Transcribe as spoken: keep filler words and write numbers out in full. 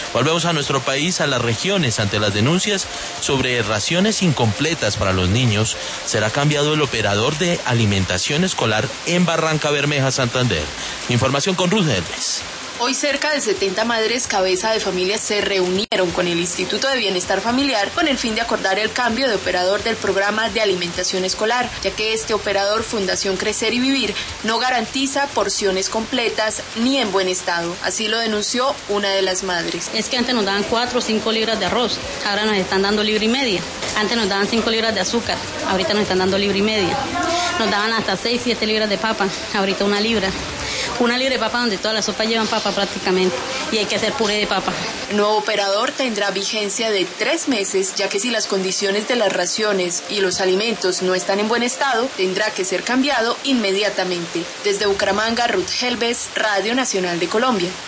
Volvemos a nuestro país, a las regiones, ante las denuncias sobre raciones incompletas para los niños. Será cambiado el operador de alimentación escolar en Barranca Bermeja, Santander. Información con Ruth Helves. Hoy cerca de setenta madres cabeza de familias se reunieron con el Instituto de Bienestar Familiar con el fin de acordar el cambio de operador del programa de alimentación escolar, ya que este operador, Fundación Crecer y Vivir, no garantiza porciones completas ni en buen estado. Así lo denunció una de las madres. Es que antes nos daban cuatro o cinco libras de arroz, ahora nos están dando libra y media. Antes nos daban cinco libras de azúcar, ahorita nos están dando libra y media. Nos daban hasta seis, siete libras de papa, ahorita una libra. Una libra de papa donde todas las sopas llevan papa prácticamente y hay que hacer puré de papa. El nuevo operador tendrá vigencia de tres meses, ya que si las condiciones de las raciones y los alimentos no están en buen estado, tendrá que ser cambiado inmediatamente. Desde Bucaramanga, Ruth Helves, Radio Nacional de Colombia.